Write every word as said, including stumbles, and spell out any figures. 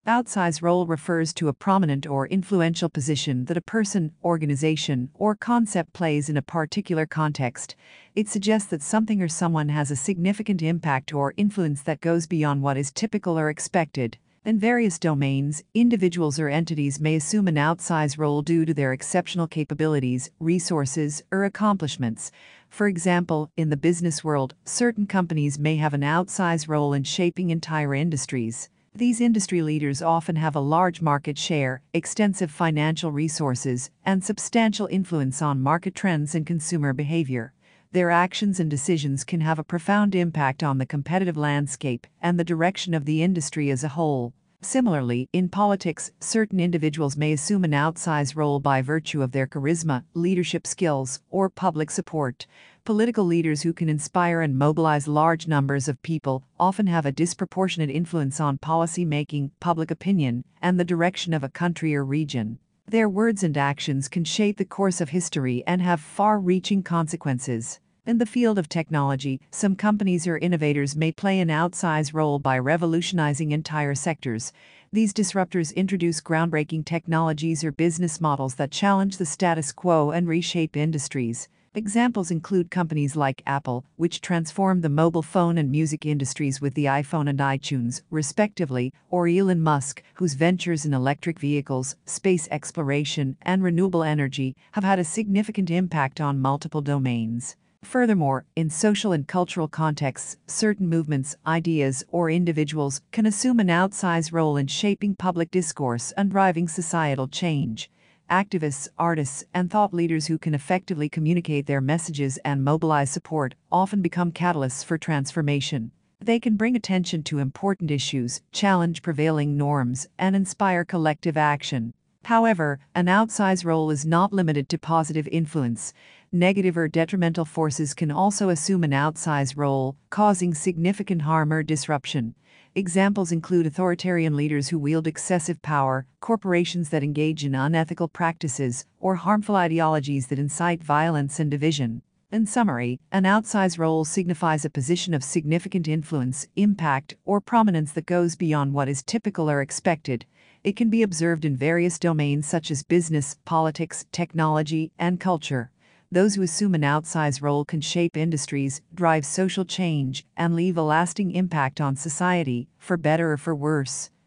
Outsized role refers to a prominent or influential position that a person, organization, or concept plays in a particular context. It suggests that something or someone has a significant impact or influence that goes beyond what is typical or expected. In various domains, individuals or entities may assume an outsized role due to their exceptional capabilities, resources, or accomplishments. For example, in the business world, certain companies may have an outsized role in shaping entire industries. These industry leaders often have a large market share, extensive financial resources, and substantial influence on market trends and consumer behavior. Their actions and decisions can have a profound impact on the competitive landscape and the direction of the industry as a whole. Similarly, in politics, certain individuals may assume an outsized role by virtue of their charisma, leadership skills, or public support. Political leaders who can inspire and mobilize large numbers of people often have a disproportionate influence on policy making, public opinion, and the direction of a country or region. Their words and actions can shape the course of history and have far-reaching consequences. In the field of technology, some companies or innovators may play an outsized role by revolutionizing entire sectors. These disruptors introduce groundbreaking technologies or business models that challenge the status quo and reshape industries. Examples include companies like Apple, which transformed the mobile phone and music industries with the iPhone and iTunes, respectively, or Elon Musk, whose ventures in electric vehicles, space exploration, and renewable energy have had a significant impact on multiple domains. Furthermore, in social and cultural contexts, certain movements, ideas, or individuals can assume an outsized role in shaping public discourse and driving societal change. Activists, artists, and thought leaders who can effectively communicate their messages and mobilize support often become catalysts for transformation. They can bring attention to important issues, challenge prevailing norms, and inspire collective action. However, an outsized role is not limited to positive influence. Negative or detrimental forces can also assume an outsized role, causing significant harm or disruption. Examples include authoritarian leaders who wield excessive power, corporations that engage in unethical practices, or harmful ideologies that incite violence and division. In summary, an outsized role signifies a position of significant influence, impact, or prominence that goes beyond what is typical or expected. It can be observed in various domains such as business, politics, technology, and culture. Those who assume an outsized role can shape industries, drive social change, and leave a lasting impact on society, for better or for worse.